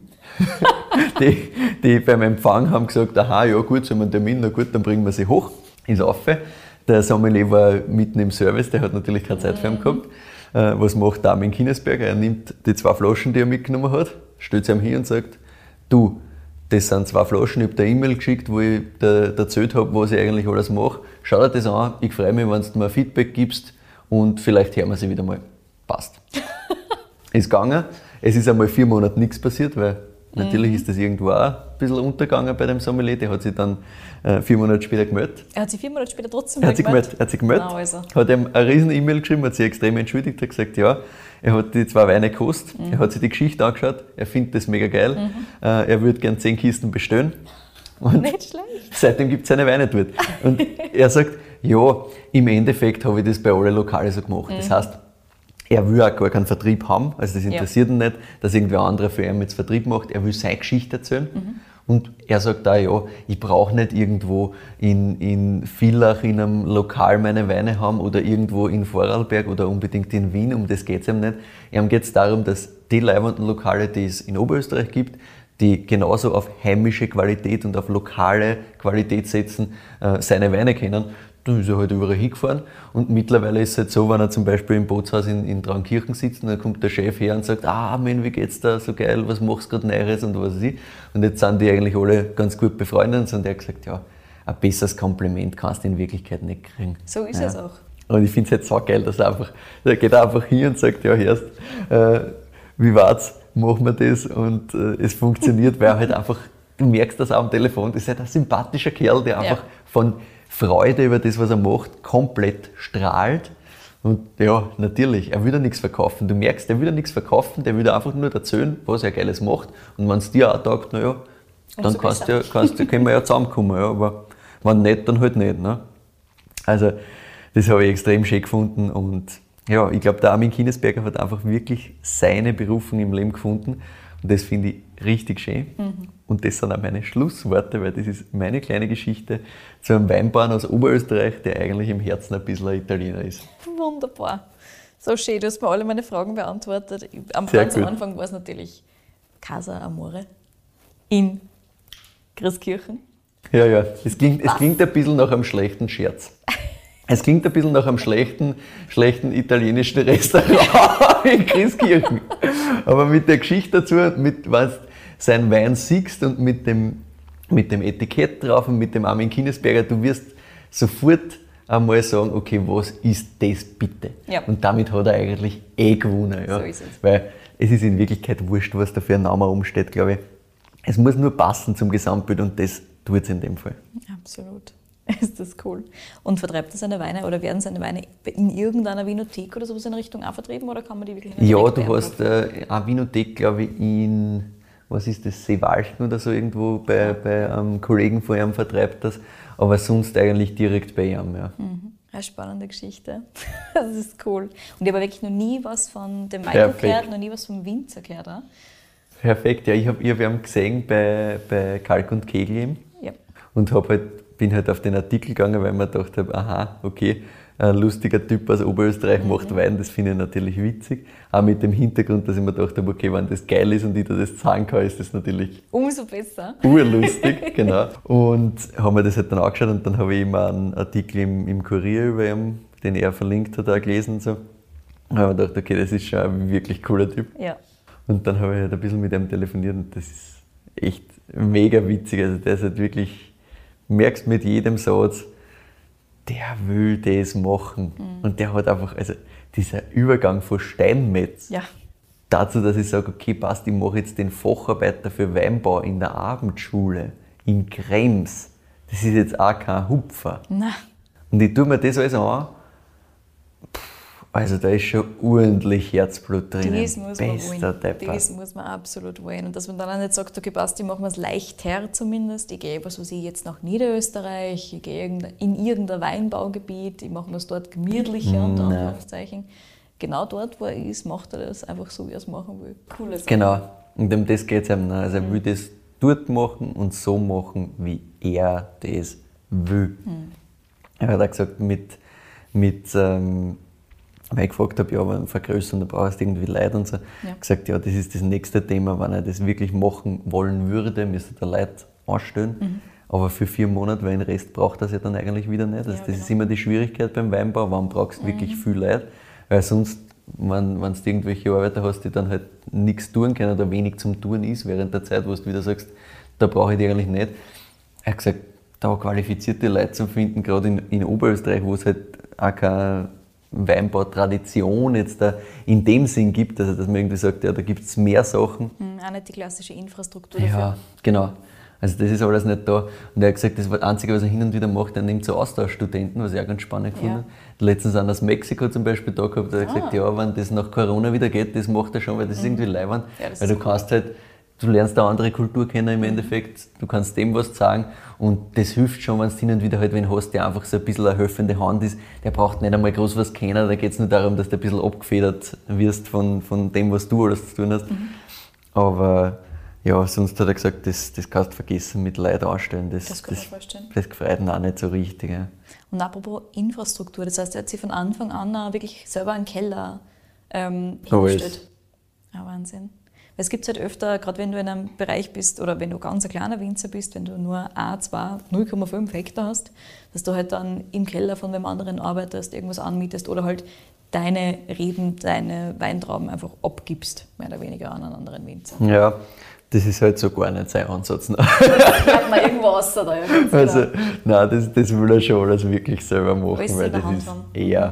die, die beim Empfang haben gesagt, aha, ja gut, so haben wir einen Termin, na gut, dann bringen wir sie hoch, ist rauf. Der Sommelier war mitten im Service, der hat natürlich keine Zeit für ihn gehabt. Äh, was macht der Armin Kinesberger? Er nimmt die zwei Flaschen, die er mitgenommen hat, stellt sie ihm hin und sagt, du, das sind zwei Flaschen, ich habe dir eine E-Mail geschickt, wo ich dir erzählt habe, was ich eigentlich alles mache. Schau dir das an, ich freue mich, wenn du mir Feedback gibst und vielleicht hören wir sie wieder mal. Passt. Ist gegangen. Es ist einmal vier Monate nichts passiert, weil natürlich mhm. ist das irgendwo auch ein bisschen untergegangen bei dem Sommelier. Der hat sich dann äh, vier Monate später gemeldet. Er hat sich vier Monate später trotzdem Er hat sich gemeldet. Er hat sich gemeldet. Genau, also. Hat ihm eine riesen E-Mail geschrieben, hat sich extrem entschuldigt, hat gesagt, ja, er hat die zwei Weine gekostet, mhm. er hat sich die Geschichte angeschaut, er findet das mega geil, mhm. äh, er würde gerne zehn Kisten bestellen. Und nicht schlecht. Seitdem gibt es seine Weine dort. Und er sagt, ja, im Endeffekt habe ich das bei allen Lokalen so gemacht. Mhm. Das heißt, er will auch gar keinen Vertrieb haben, also das interessiert ja. ihn nicht, dass irgendwer anderer für ihn jetzt Vertrieb macht. Er will seine Geschichte erzählen. Mhm. Und er sagt da, ja, ich brauche nicht irgendwo in, in Villach in einem Lokal meine Weine haben oder irgendwo in Vorarlberg oder unbedingt in Wien, um das geht es ihm nicht. Ihm geht es darum, dass die leibenden Lokale, die es in Oberösterreich gibt, die genauso auf heimische Qualität und auf lokale Qualität setzen, äh, seine Weine kennen. Dann ist er halt überall hingefahren und mittlerweile ist es halt so, wenn er zum Beispiel im Bootshaus in, in Traunkirchen sitzt und dann kommt der Chef her und sagt, ah Mann, wie geht's da, so geil, was machst du gerade Neues und was weiß ich. Und jetzt sind die eigentlich alle ganz gut befreundet und er hat gesagt, ja, ein besseres Kompliment kannst du in Wirklichkeit nicht kriegen. So ist ja. es auch. Und ich finde es jetzt so geil, dass er einfach, der geht einfach hin und sagt, ja, hörst, äh, wie war's, machen wir das und äh, es funktioniert, weil er halt einfach, du merkst das auch am Telefon, das ist halt ein sympathischer Kerl, der einfach ja. von Freude über das, was er macht, komplett strahlt. Und ja, natürlich, er will ja nichts verkaufen. Du merkst, der will ja nichts verkaufen, der will dir einfach nur erzählen, was er Geiles macht. Und wenn es dir auch taugt, naja, dann so kannst du, kannst, können wir ja zusammenkommen. Ja, aber wenn nicht, dann halt nicht. Ne? Also, das habe ich extrem schön gefunden. Und ja, ich glaube, der Armin Kinesberger hat einfach wirklich seine Berufung im Leben gefunden. Und das finde ich richtig schön. Mhm. Und das sind auch meine Schlussworte, weil das ist meine kleine Geschichte zu einem Weinbauern aus Oberösterreich, der eigentlich im Herzen ein bisschen ein Italiener ist. Wunderbar. So schön, du hast mir alle meine Fragen beantwortet. Am, Sehr ganz gut. am Anfang war es natürlich Casa Amore in Christkirchen. Ja, ja, es klingt, es klingt ein bisschen nach einem schlechten Scherz. Es klingt ein bisschen nach einem schlechten, schlechten italienischen Restaurant in Christkirchen. Aber mit der Geschichte dazu, mit was sein Wein siehst und mit dem, mit dem Etikett drauf und mit dem Armin Kinesberger, du wirst sofort einmal sagen, okay, was ist das bitte? Ja. Und damit hat er eigentlich eh gewonnen. Ja. So ist es. Weil es ist in Wirklichkeit wurscht, was da für ein Name umsteht, glaube ich. Es muss nur passen zum Gesamtbild und das tut es in dem Fall. Absolut. Ist das cool. Und vertreibt er seine Weine oder werden seine Weine in irgendeiner Vinothek oder sowas in Richtung auch vertrieben oder kann man die wirklich nicht Ja, direkt du hast äh, eine Vinothek, glaube ich, in, was ist das, Seewalchen oder so irgendwo bei, bei einem Kollegen von ihm vertreibt das, aber sonst eigentlich direkt bei ihm, ja. Mhm. Eine spannende Geschichte. Das ist cool. Und ich habe wirklich noch nie was von dem Wein gehört, noch nie was vom Winzer gehört. Auch. Perfekt, ja, ich habe ich hab ihn gesehen bei, bei Kalk und Kegel Ja. und hab halt, bin halt auf den Artikel gegangen, weil ich mir gedacht habe, aha, okay, ein lustiger Typ aus Oberösterreich mhm. macht Wein, das finde ich natürlich witzig. Auch mit dem Hintergrund, dass ich mir gedacht habe, okay, wenn das geil ist und ich dir das sagen kann, ist das natürlich umso besser. Urlustig, genau. Und haben wir das halt dann angeschaut und dann habe ich immer einen Artikel im, im Kurier über ihn, den er verlinkt hat, auch gelesen und so. Und habe mir gedacht, okay, das ist schon ein wirklich cooler Typ. Ja. Und dann habe ich halt ein bisschen mit ihm telefoniert und das ist echt mega witzig. Also der ist halt wirklich, merkst mit jedem Satz, der will das machen. Mhm. Und der hat einfach, also dieser Übergang von Steinmetz ja. dazu, dass ich sage, okay, passt, ich mache jetzt den Facharbeiter für Weinbau in der Abendschule in Krems. Das ist jetzt auch kein Hupfer. Nein. Und ich tue mir das alles an. Also da ist schon ordentlich Herzblut drin. Das muss man wollen. Das muss man absolut wollen. Und dass man dann auch nicht sagt, okay, passt, ich mache mir es leichter zumindest. Ich gehe, was weiß ich, jetzt nach Niederösterreich, ich gehe in irgendein Weinbaugebiet, ich mache mir es dort gemütlicher, unter Anführungszeichen. Genau dort, wo er ist, macht er das einfach so, wie er es machen will. Cooles. Genau. Und um das geht es ihm. Also er will das dort machen und so machen, wie er das will. Mhm. Er hat auch gesagt, mit, mit ähm, weil ich gefragt habe, ja, wenn du vergrößern, dann brauchst du irgendwie Leute und so. Ja. gesagt, ja, das ist das nächste Thema, wenn er das wirklich machen wollen würde, müsste er Leute anstellen. Mhm. Aber für vier Monate, weil den Rest braucht das ja dann eigentlich wieder nicht. Also ja, das genau. ist immer die Schwierigkeit beim Weinbau, wann brauchst du mhm. wirklich viel Leute. Weil sonst, wenn, wenn du irgendwelche Arbeiter hast, die dann halt nichts tun können oder wenig zum Tun ist, während der Zeit, wo du wieder sagst, da brauche ich die eigentlich nicht. Er hat gesagt, da qualifizierte Leute zu finden, gerade in, in Oberösterreich, wo es halt auch keine Weinbautradition jetzt da in dem Sinn gibt, also dass man irgendwie sagt, ja, da gibt es mehr Sachen. Mhm, auch nicht die klassische Infrastruktur dafür. Ja, genau. Also das ist alles nicht da. Und er hat gesagt, das Einzige, was er hin und wieder macht, er nimmt so Austauschstudenten, was ich auch ganz spannend gefunden habe. Ja. Letztens auch aus Mexiko zum Beispiel da gehabt, da hat er ah. gesagt, ja, wenn das nach Corona wieder geht, das macht er schon, weil das mhm. ist irgendwie leiwand. Ja, weil du cool. kannst halt, du lernst eine andere Kultur kennen im Endeffekt, du kannst dem was sagen und das hilft schon, wenn du hin und wieder halt wen hast, der einfach so ein bisschen eine helfende Hand ist, der braucht nicht einmal groß was kennen, da geht es nur darum, dass du ein bisschen abgefedert wirst von, von dem, was du alles zu tun hast. Mhm. Aber ja, sonst hat er gesagt, das, das kannst du vergessen mit Leuten anstellen, das, das, das, das gefreut ihn auch nicht so richtig. Ja. Und apropos Infrastruktur, das heißt, er hat sich von Anfang an wirklich selber einen Keller ähm, hingestellt. Ja, Wahnsinn. Es gibt halt öfter, gerade wenn du in einem Bereich bist oder wenn du ganz ein kleiner Winzer bist, wenn du nur ein, zwei, null Komma fünf Hektar hast, dass du halt dann im Keller von wem anderen arbeitest, irgendwas anmietest oder halt deine Reben, deine Weintrauben einfach abgibst, mehr oder weniger an einen anderen Winzer. Ja, das ist halt so gar nicht sein Ansatz. Das hat man irgendwo außer da. Also, nein, das, das will er schon alles wirklich selber machen, alles weil das ist haben. eher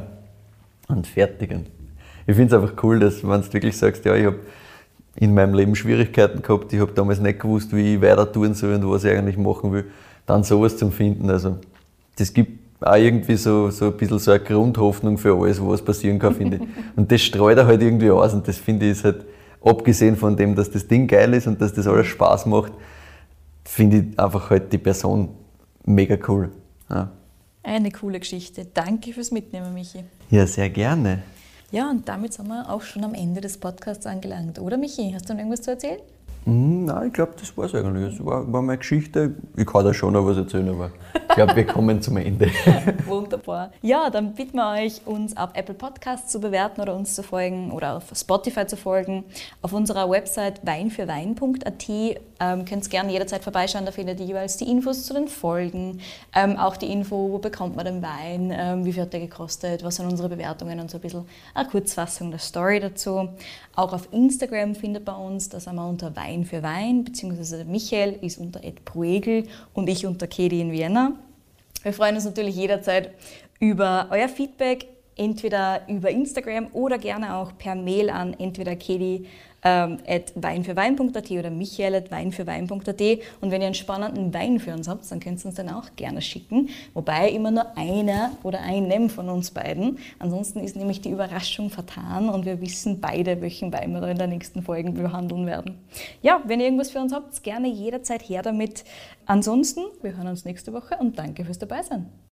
und fertig. Und ich finde es einfach cool, dass wenn du wirklich sagst, ja, ich habe in meinem Leben Schwierigkeiten gehabt, ich habe damals nicht gewusst, wie ich weiter tun soll und was ich eigentlich machen will, dann sowas zu finden. Also das gibt auch irgendwie so, so ein bisschen so eine Grundhoffnung für alles, was passieren kann, finde ich. Und das streut er halt irgendwie aus und das finde ich ist halt, abgesehen von dem, dass das Ding geil ist und dass das alles Spaß macht, finde ich einfach halt die Person mega cool. Ja. Eine coole Geschichte. Danke fürs Mitnehmen, Michi. Ja, sehr gerne. Ja, und damit sind wir auch schon am Ende des Podcasts angelangt. Oder, Michi? Hast du noch irgendwas zu erzählen? Nein, ich glaube, das war es eigentlich. Das war, war meine Geschichte. Ich kann da schon noch was erzählen, aber ich glaube, wir kommen zum Ende. Wunderbar. Ja, dann bitten wir euch, uns auf Apple Podcasts zu bewerten oder uns zu folgen oder auf Spotify zu folgen. Auf unserer Website wein für wein punkt a t ähm, könnt ihr gerne jederzeit vorbeischauen. Da findet ihr jeweils die Infos zu den Folgen, ähm, auch die Info, wo bekommt man den Wein, ähm, wie viel hat der gekostet, was sind unsere Bewertungen und so ein bisschen eine Kurzfassung der Story dazu. Auch auf Instagram findet man uns, da sind wir unter Wein für Wein, beziehungsweise der Michael ist unter ed proegel und ich unter Kedi in Vienna. Wir freuen uns natürlich jederzeit über euer Feedback, entweder über Instagram oder gerne auch per Mail an entweder kedi ähm, at wein für wein punkt a t oder michael at wein für wein punkt a t. Und wenn ihr einen spannenden Wein für uns habt, dann könnt ihr uns den auch gerne schicken. Wobei immer nur einer oder einem von uns beiden. Ansonsten ist nämlich die Überraschung vertan und wir wissen beide, welchen Wein wir da in der nächsten Folge behandeln werden. Ja, wenn ihr irgendwas für uns habt, gerne jederzeit her damit. Ansonsten, wir hören uns nächste Woche und danke fürs Dabeisein.